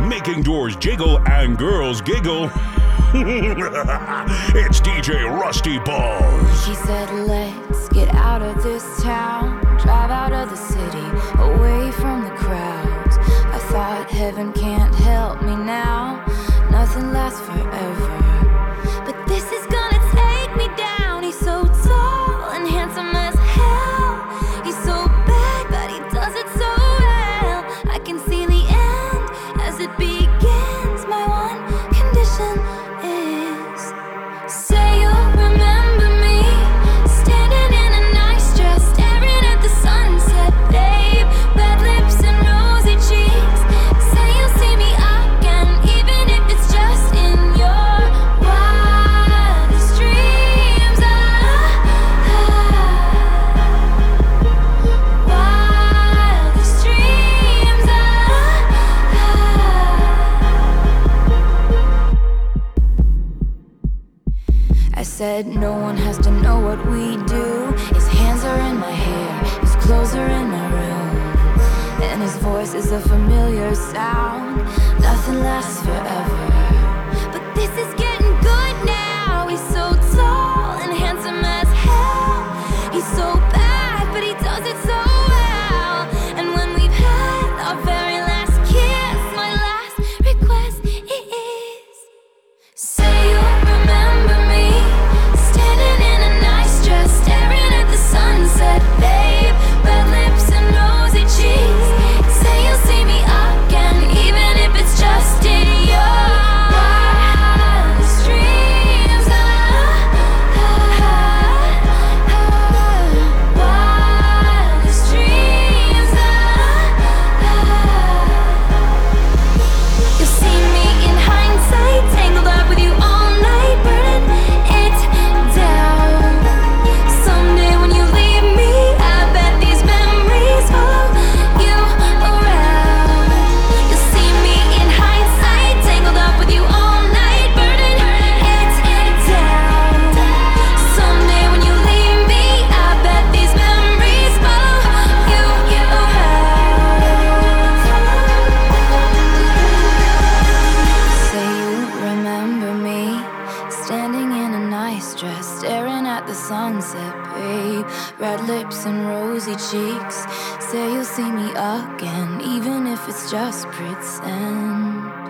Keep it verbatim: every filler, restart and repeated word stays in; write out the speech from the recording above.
making doors jiggle and girls giggle. It's D J Rusty Balls. He said, let's get out of this town, drive out of the city, away from the crowds. I thought heaven can't help me now, nothing lasts forever. But this is gonna take me down. He's so tall and handsome as hell. He's so bad, but he does it so well. I can see the end as it begins. My one condition is, say you'll remember me, standing in a nice dress, staring at the sunset, babe. Red lips and rosy cheeks. Say you'll see me again, even if it's just in your wildest dreams. Ah, ah, wildest dreams. Ah, I said no one has to know what we do. His hands are in my hair, his clothes are in my room, and his voice is a familiar sound. Nothing lasts forever, but this is getting good now. He's so tall and handsome as hell. He's so bad, but he does it so well. And when we've had our very last kiss, my last request is, say you'll remember me, standing in a nice dress, staring at the sunset, babe. Red lips and rosy cheeks. Say you'll see me again, even if it's just in your wildest dreams. Ah, ah, ah, wildest dreams. Ah, ah. You'll see me in hindsight, tangled up with you all night, burning it down. Someday when you leave me, I bet these memories follow you around. You'll see me in hindsight, tangled up with you all night, burning it down. Someday when you leave me, I bet these memories follow you around. Say you remember me, standing in a nice dress, staring at the sunset, babe. Red lips and rosy cheeks. Say you'll see me again, even if it's just pretend.